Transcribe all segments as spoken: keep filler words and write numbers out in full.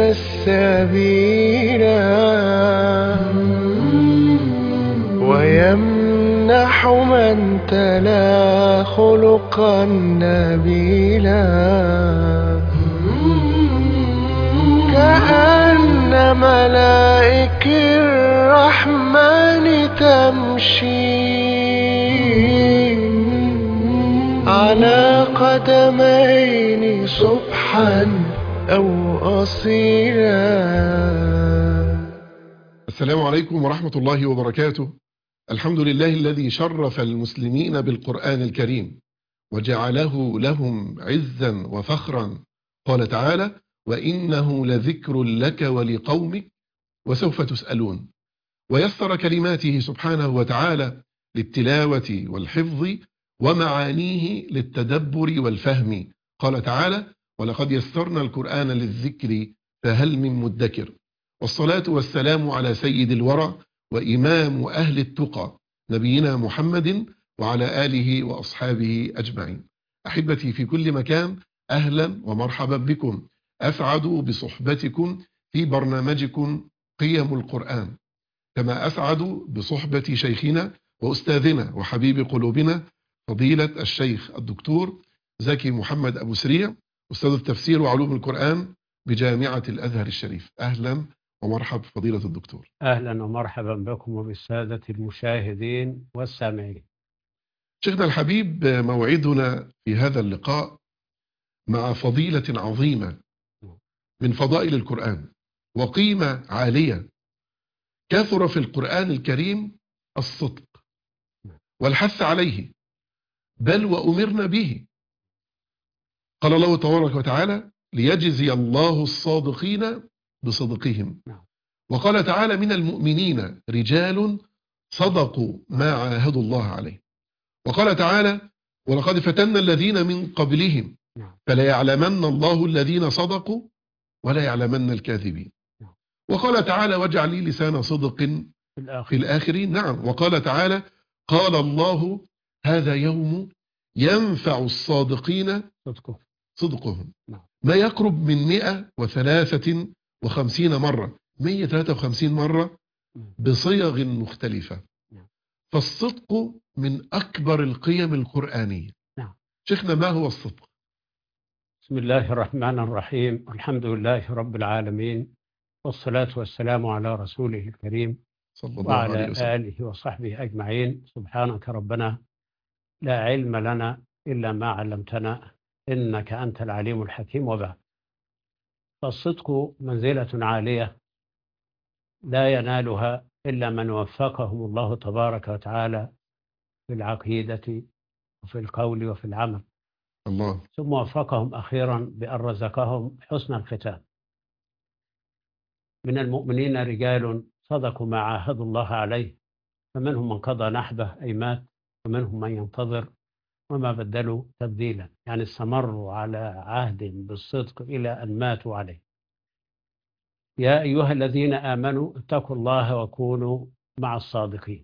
السبيل ويمنح من تلا خلقا نبيلا كأن ملائك الرحمن تمشي على قدمين صبحا أو أصيلا. السلام عليكم ورحمة الله وبركاته. الحمد لله الذي شرف المسلمين بالقرآن الكريم وجعله لهم عزا وفخرا. قال تعالى: وإنه لذكر لك ولقومك وسوف تسألون. ويسر كلماته سبحانه وتعالى للتلاوة والحفظ ومعانيه للتدبر والفهم. قال تعالى: ولقد يسرنا القرآن للذكر فهل من مدكر. والصلاة والسلام على سيد الورى وإمام أهل التقى نبينا محمد وعلى آله وأصحابه أجمعين. أحبتي في كل مكان، أهلا ومرحبا بكم. أسعد بصحبتكم في برنامجكم قيم القرآن، كما أسعد بصحبة شيخنا وأستاذنا وحبيب قلوبنا فضيلة الشيخ الدكتور زكي محمد أبو سريع، أستاذ التفسير وعلوم القرآن بجامعة الأزهر الشريف. أهلا ومرحب فضيلة الدكتور. أهلا ومرحبا بكم وبالسادة المشاهدين والسامعين. شيخنا الحبيب، موعدنا في هذا اللقاء مع فضيلة عظيمة من فضائل القرآن وقيمة عالية. كثر في القرآن الكريم الصدق والحث عليه، بل وأمرنا به. قال الله تبارك وتعالى: ليجزي الله الصادقين بصدقهم. وقال تعالى: من المؤمنين رجال صدقوا ما عاهدوا الله عليه. وقال تعالى: ولقد فتنا الذين من قبلهم فلا يعلمن الله الذين صدقوا ولا يعلمن الكاذبين. وقال تعالى: واجعل لي لسان صدق في الآخرين. نعم. وقال تعالى: قال الله: هذا يوم ينفع الصادقين صدقهم. ما يقرب من مئة وثلاثة وخمسين مرة، مئة وثلاثة وخمسين مرة بصيغ مختلفة. فالصدق من أكبر القيم القرآنية. شيخنا، ما هو الصدق؟ بسم الله الرحمن الرحيم. الحمد لله رب العالمين، والصلاة والسلام على رسوله الكريم صلى الله عليه وسلم وعلى آله وصحبه أجمعين. سبحانك ربنا لا علم لنا إلا ما علمتنا إنك أنت العليم الحكيم. وبعد، فالصدق منزلة عالية لا ينالها إلا من وفقهم الله تبارك وتعالى في العقيدة وفي القول وفي العمل. الله. ثم وفقهم أخيرا بأن رزقهم حسن الختام. من المؤمنين رجال صدقوا ما عاهدوا الله عليه، فمنهم من قضى نحبه أي مات، ومنهم من ينتظر وما بدلوا تبديلا، يعني استمروا على عهد بالصدق إلى أن ماتوا عليه. يا أيها الذين آمنوا اتقوا الله وكونوا مع الصادقين.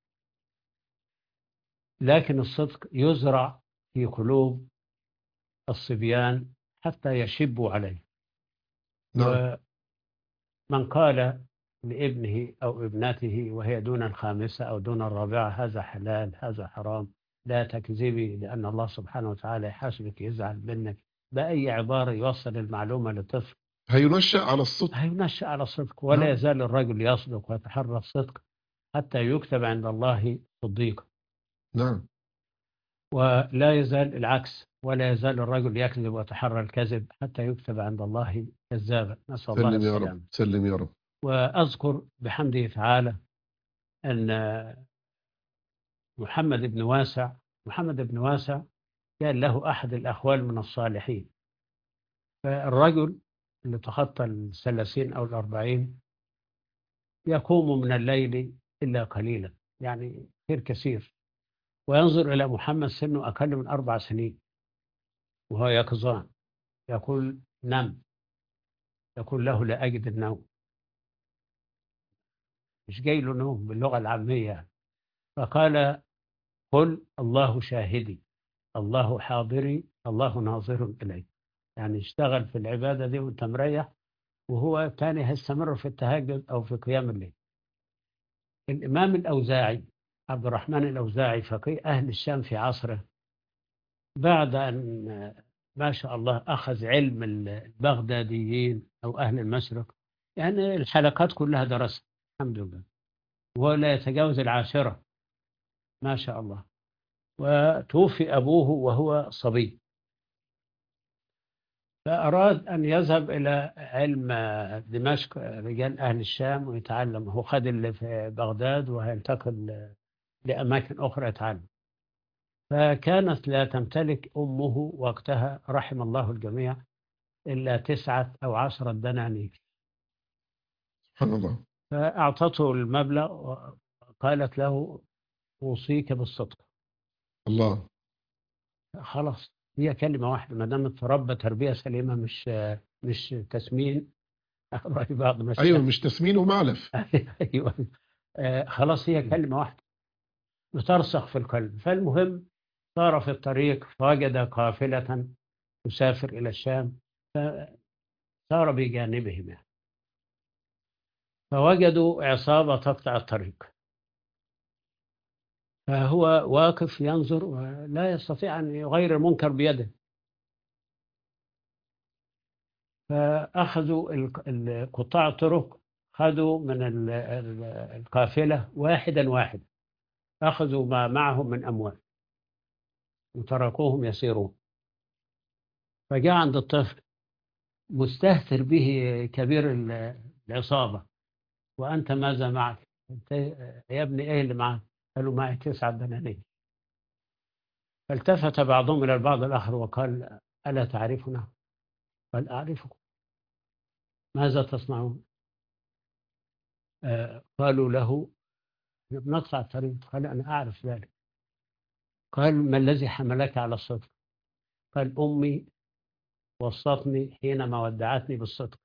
لكن الصدق يزرع في قلوب الصبيان حتى يشبوا عليه. نعم. ومن قال لابنه أو ابنته وهي دون الخامسة أو دون الرابعة: هذا حلال هذا حرام، لا تكذبي لأن الله سبحانه وتعالى يحاسبك يزعل منك، بأي عبارة يوصل المعلومة للطفل، هينشأ على الصدق. هينشأ على الصدق. ولا نعم. يزال الرجل يصدق ويتحرى الصدق حتى يكتب عند الله صديقا. نعم. ولا يزال العكس، ولا يزال الرجل يكذب ويتحرى الكذب حتى يكتب عند الله كذابا. نسأل الله سلم يا السلامة. رب، سلم يا رب. وأذكر بحمده تعالى أن محمد بن واسع محمد بن واسع كان له أحد الأخوال من الصالحين. فالرجل اللي تخطى الثلاثين أو الأربعين يقوم من الليل إلا قليلا، يعني خير كثير، وينظر إلى محمد سنه أقل من أربع سنين وهو يقظان، يقول: نم. يقول له: لا أجد النوم، مش جاي له نوم باللغة العامية. فقال: قل الله شاهدي، الله حاضري، الله ناظر إلي. يعني اشتغل في العبادة دي وانت مريح، وهو كان يستمر في التهجد أو في قيام الليل. الإمام الأوزاعي عبد الرحمن الأوزاعي فقيه أهل الشام في عصره، بعد أن ما شاء الله أخذ علم البغداديين أو أهل المشرق، يعني الحلقات كلها درسها الحمد لله، ولا يتجاوز العاشرة ما شاء الله. وتوفي أبوه وهو صبي، فأراد أن يذهب إلى علم دمشق رجال أهل الشام ويتعلم. هو خد اللي في بغداد وهينتقل لأماكن أخرى يتعلم. فكانت لا تمتلك أمه وقتها رحم الله الجميع إلا تسعة أو عشرة دنانير، سبحان الله. فأعطته المبلغ وقالت له أوصيك بالصدق. الله. خلاص، هي كلمة واحدة ما دامت تربى تربية سليمة، مش مش تسمين رأي بعض أيوة، مشايخ. مش تسمين ومعلف. أيوة. آه، خلاص هي كلمة واحدة بترسخ في القلب. فالمهم صار في الطريق فوجد قافلة تسافر إلى الشام، فسار بجانبهم يعني. فوجدوا عصابة تقطع الطريق، فهو واقف ينظر ولا يستطيع أن يغير المنكر بيده. فأخذوا ال- ال- قطاع الطرق، خذوا من ال- ال- القافلة واحدا واحدا، أخذوا ما معهم من أموال وتركوهم يسيرون. فجاء عند الطفل مستهتر به كبير ال- العصابة: وأنت ماذا معك؟ أنت يا ابني إيه اللي معك؟ قالوا: معي تسعة دنانير. فالتفت بعضهم إلى البعض الآخر وقال: ألا تعرفنا؟ قال: أعرفكم. ماذا تصنعون؟ آه قالوا له: نقطع الطريق. قال: أنا أعرف ذلك. قال: ما الذي حملك على الصدق؟ قال: أمي وصتني حينما ودعتني بالصدق.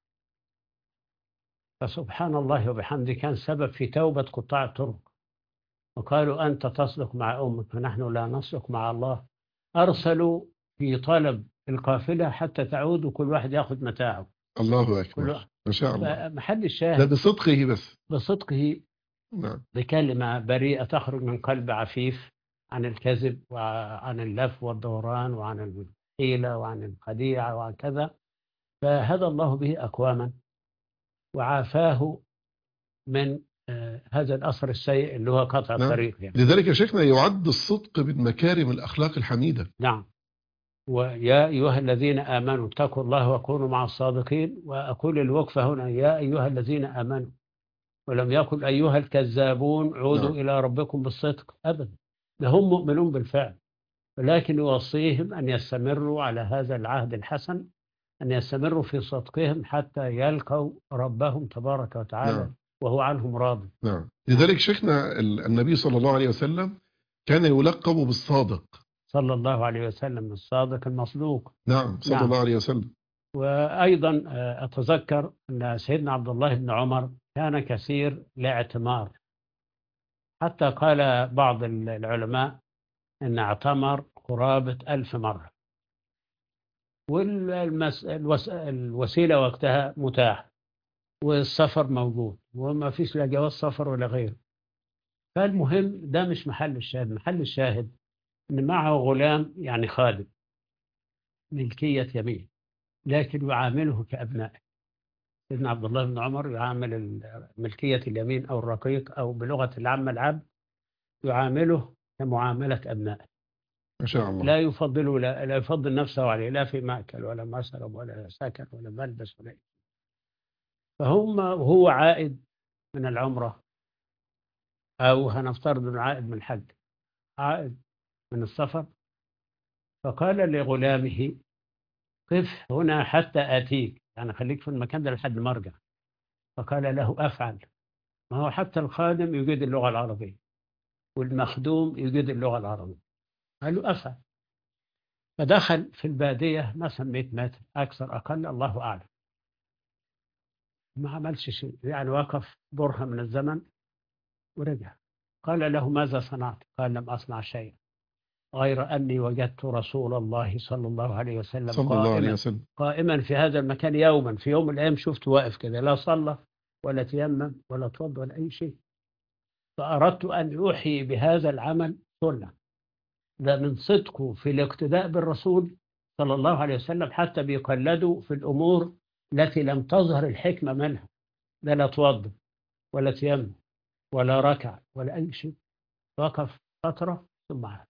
فسبحان الله وبحمده كان سبب في توبة قطاع الطرق. وقالوا: أنت تصدق مع أمك ونحن لا نصدق مع الله. أرسلوا في طلب القافلة حتى تعود وكل واحد يأخذ متاعه. الله كل أكبر، واحد. ما شاء الله. محل ده الشاهد بصدقه بس. بصدقه، نعم. بكلمة بريئة تخرج من قلب عفيف عن الكذب وعن اللف والدوران وعن الحيلة وعن الخديعة وعن كذا. فهدى الله به أقواما وعافاه من آه، هذا الأثر السيء اللي هو قطع نعم. الطريق يعني. لذلك يا شيخنا يعد الصدق من مكارم الأخلاق الحميدة. نعم. ويا أيها الذين آمنوا اتقوا الله وكونوا مع الصادقين. وأقول الوقفة هنا: يا أيها الذين آمنوا، ولم يقل أيها الكذابون عودوا نعم. إلى ربكم بالصدق أبدا. ده هم مؤمنون بالفعل، ولكن يوصيهم أن يستمروا على هذا العهد الحسن، أن يستمروا في صدقهم حتى يلقوا ربهم تبارك وتعالى نعم. وهو عنهم راض. نعم. لذلك شيخنا ال- النبي صلى الله عليه وسلم كان يلقب بالصادق. صلى الله عليه وسلم الصادق المصدوق. نعم، صلى نعم. الله عليه وسلم. وأيضا آه، أتذكر أن سيدنا عبد الله بن عمر كان كثير الاعتمار، حتى قال بعض العلماء أن اعتمر قرابة ألف مرة. والوسيلة وقتها متاح والسفر موجود وما فيش لا جواز سفر ولا غيره. فالمهم ده مش محل الشاهد. محل الشاهد أن معه غلام يعني خادم ملكية يمين، لكن يعامله كأبنائه. سيدنا عبد الله بن عمر يعامل ال- ملكية اليمين أو الرقيق أو بلغة العامة العبد، يعامله كمعاملة أبنائه. ما شاء الله. لا يفضل لا, لا يفضل نفسه عليه، لا في مأكل ولا مشرب ولا سكن ولا ملبس ولا. فهم وهو عائد من العمرة، أو هنفترض أنه عائد من الحج، عائد من السفر، فقال لغلامه: قف هنا حتى آتيك، يعني خليك في المكان ده لحد ما أرجع. فقال له: أفعل. ما هو حتى الخادم يجيد اللغة العربية والمخدوم يجيد اللغة العربية. قال له: أفعل. فدخل في البادية مثلا مئة متر أكثر أقل الله أعلم، ما عملش شيء، يعني وقف برهة من الزمن ورجع. قال له: ماذا صنعت؟ قال: لم أصنع شيئا. غير أني وجدت رسول الله صلى الله عليه وسلم صلى الله عليه قائما وسلم. قائما في هذا المكان يوما، في يوم من الأيام شفت واقف كده، لا صلى ولا تيمم ولا توضى ولا أي شيء. فأردت أن أحيي بهذا العمل سنة. ده من صدقه في الاقتداء بالرسول صلى الله عليه وسلم، حتى بيقلدوا في الأمور التي لم تظهر الحكمة منها. ده لا توضى ولا تيمم ولا ركع ولا أي شيء، وقف فترة ثم عاد.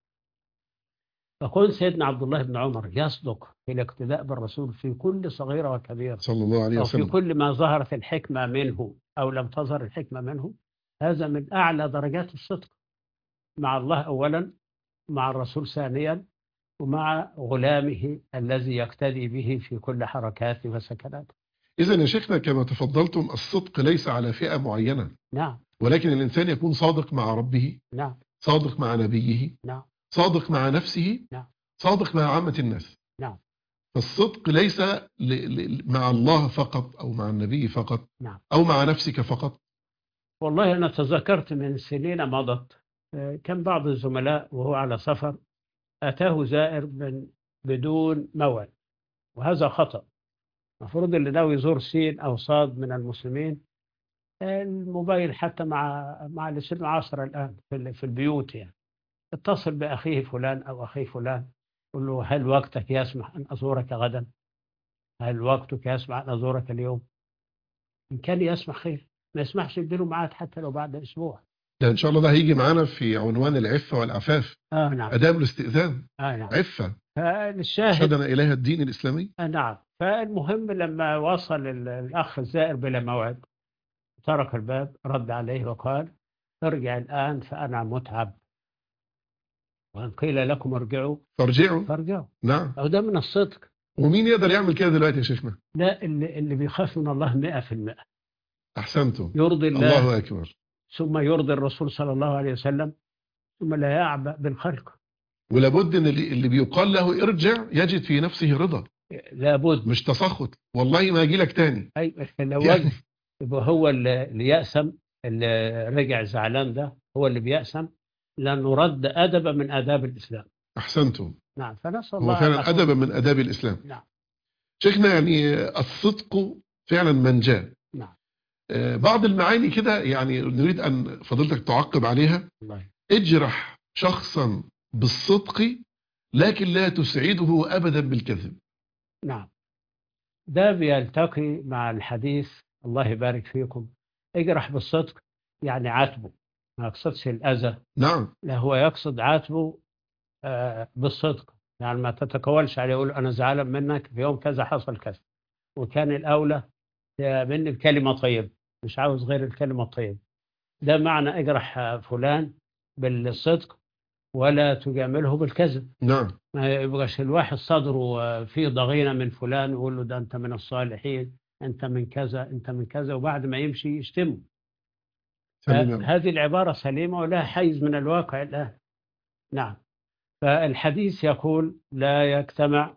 فكون سيدنا عبد الله بن عمر يصدق في الاقتداء بالرسول في كل صغيرة وكبيرة، صلى الله عليه أو في وسلم. كل ما ظهرت الحكمة منه أو لم تظهر الحكمة منه، هذا من أعلى درجات الصدق مع الله أولا، مع الرسول ثانيا، ومع غلامه الذي يقتدي به في كل حركاته وسكناته. إذا يا شيخنا كما تفضلتم، الصدق ليس على فئة معينة، نعم ولكن الإنسان يكون صادق مع ربه، نعم صادق مع نبيه، نعم صادق مع نفسه، نعم صادق مع عامة الناس. نعم فالصدق ليس ل... ل... مع الله فقط، أو مع النبي فقط، نعم. أو مع نفسك فقط. والله أنا تذكرت من سنين مضت، آه، كان بعض الزملاء وهو على سفر أتاه زائر من بدون موعد، وهذا خطأ. المفروض اللي ناوي يزور سين أو صاد من المسلمين، آه، الموبايل حتى مع مع اللي سنه عصر الآن في ال- في البيوت يعني، اتصل بأخيه فلان أو أخي فلان، قل له هل وقتك يسمح أن أزورك غدا؟ هل وقتك يسمح أن أزورك اليوم؟ إن كان يسمح خير، ما يسمحش يديله ميعاد حتى لو بعد أسبوع. ده إن شاء الله ده هيجي معانا في عنوان العفة والعفاف، آه نعم آداب الاستئذان. آه نعم. عفة فالشاهد شدنا إليها الدين الإسلامي. آه نعم. فالمهم لما وصل ال- الأخ الزائر بلا موعد، ترك الباب، رد عليه وقال ارجع الآن فأنا متعب، وإن قيل لكم ارجعوا فارجعوا. فارجعوا. نعم. أو ده من الصدق. ومين يقدر يعمل كده دلوقتي يا شيخنا؟ لا، اللي, اللي بيخاف من الله مئة في المئة، أحسنتم. يرضي الله الله أكبر. ثم يرضي الرسول صلى الله عليه وسلم، ثم لا يعبأ بالخلق. ولابد ان اللي اللي بيقال له ارجع يجد في نفسه رضا، لابد. مش تسخط، والله ما اجي لك تاني. أي لو يعني وجد يبقى هو اللي اللي يأسم، اللي رجع زعلان ده هو اللي بيأسم، لأنه رد أدب من آداب الإسلام. أحسنتم. نعم. فنسأل هو الله أن فعلا نكون- أدبا من آداب الإسلام. نعم شيخنا يعني الصدق فعلا منجاة. نعم. آه، بعض المعاني كده يعني نريد أن فضيلتك تعقب عليها. الله. اجرح شخصا بالصدق لكن لا تسعده أبدا بالكذب. نعم. ده بيلتقي مع الحديث، الله يبارك فيكم. اجرح بالصدق يعني عاتبه، ما يقصدش الأذى، نعم. لا هو يقصد عاتبه آه، بالصدق. يعني ما تتكولش عليه، يقول أنا زعلان منك في يوم كذا حصل كذا، وكان الأولى مني بكلمة طيبة، مش عاوز غير الكلمة الطيبة. ده معنى اجرح آه، فلان بالصدق ولا تجامله بالكذب. نعم. ما يبقاش الواحد صدره آه، فيه ضغينة من فلان، ويقول له ده أنت من الصالحين، أنت من كذا، أنت من كذا، وبعد ما يمشي يشتمه. سليم يا رب. هذه العبارة سليمة ولها حيز من الواقع الآن. نعم. فالحديث يقول لا يجتمع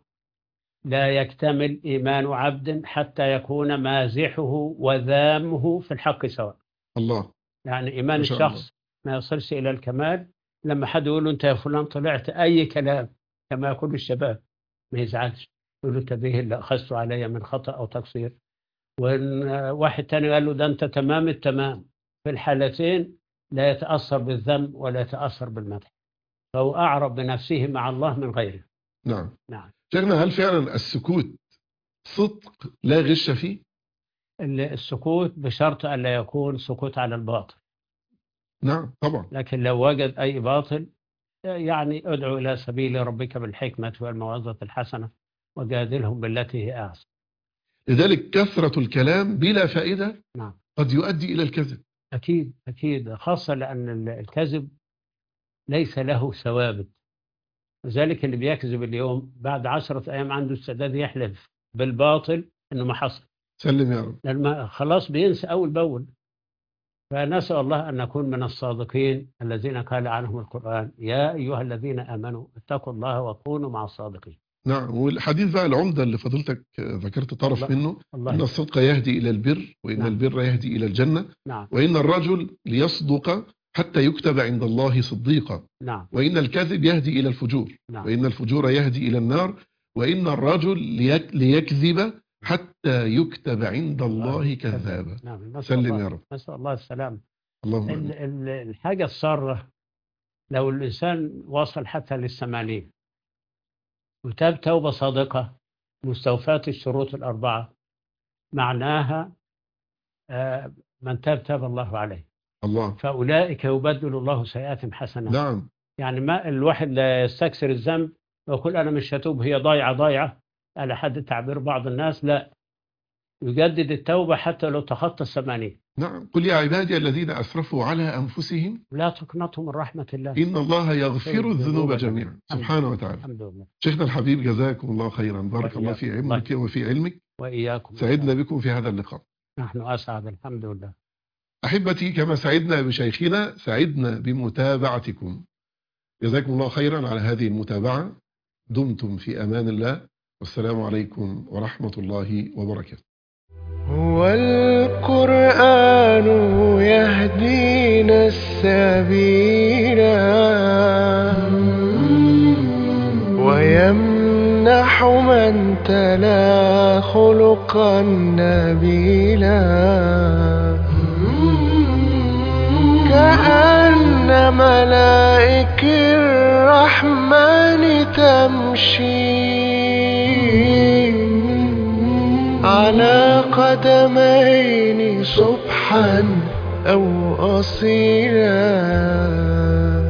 لا يكتمل إيمان عبد حتى يكون مازحه وذامه في الحق سواء. الله. يعني إيمان ما شاء الله. الشخص ما يصلش إلى الكمال لما حد يقول له أنت يا فلان طلعت أي كلام كما يقول الشباب، ما يزعلش، يقول له تبيه اللي أخذته علي من خطأ أو تقصير. وإن واحد تاني قال له ده أنت تمام التمام، في الحالتين لا يتأثر بالذم ولا يتأثر بالمدح، فهو أعرف بنفسه مع الله من غيره. نعم. نعم. شيخنا هل فعلا السكوت صدق لا غش فيه؟ السكوت بشرط أن لا يكون سكوت على الباطل. نعم طبعا. لكن لو وجد أي باطل، يعني ادعو إلى سبيل ربك بالحكمة والموعظة الحسنة وجادلهم بالتي هي أحسن. لذلك كثرة الكلام بلا فائدة نعم. قد يؤدي إلى الكذب. أكيد أكيد، خاصة لأن الكذب ليس له ثوابت. لذلك اللي بيكذب اليوم بعد عشرة أيام عنده استعداد يحلف بالباطل إنه ما حصل، سلم يا رب. لأن خلاص بينسى أول بأول. فنسأل الله أن نكون من الصادقين الذين قال عنهم القرآن يا أيها الذين آمنوا اتقوا الله وكونوا مع الصادقين. نعم. والحديث بقى العمدة اللي فضلتك ذكرت طرف الله. منه، الله. إن الصدق يهدي إلى البر، وإن نعم. البر يهدي إلى الجنة، نعم. وإن الرجل ليصدق حتى يكتب عند الله صديقا، نعم وإن الكذب يهدي إلى الفجور، نعم وإن الفجور يهدي إلى النار، وإن الرجل ليك ليكذب حتى يكتب عند الله كذابا. نعم نسأل سلم الله يا رب. نسأل الله السلام. اللهم ال- آمين. ال- الحاجة السارة لو الإنسان وصل حتى للثمانين وتاب توبة صادقة مستوفاة الشروط الأربعة، معناها آه، من تاب تاب الله عليه، الله. فأولئك يبدل الله سيئاتهم حسنات. نعم. يعني ما الواحد لا يستكثر الذنب ويقول أنا مش هتوب، هي ضايعة ضايعة على حد تعبير بعض الناس، لا، يجدد التوبة حتى لو تخطى الثمانين. نعم. قل يا عبادي الذين أسرفوا على أنفسهم لا تقنطوا من رحمة الله، إن الله يغفر الذنوب جميعا سبحانه وتعالى. الحمد لله. شيخنا الحبيب جزاكم الله خيرا، بارك الله وإياكم. في علمك وفي علمك، وإياكم. سعدنا بكم في هذا اللقاء. نحن أسعد الحمد لله. أحبتي، كما سعدنا بشيخنا سعدنا بمتابعتكم. جزاكم الله خيرا على هذه المتابعة. دمتم في أمان الله، والسلام عليكم ورحمة الله وبركاته. هو القرآن يهدينا السبيل ويمنح من تلا خلقا نبيلا، كأن ملائك الرحمن تمشي على قدمين صبحا أو أصيلا.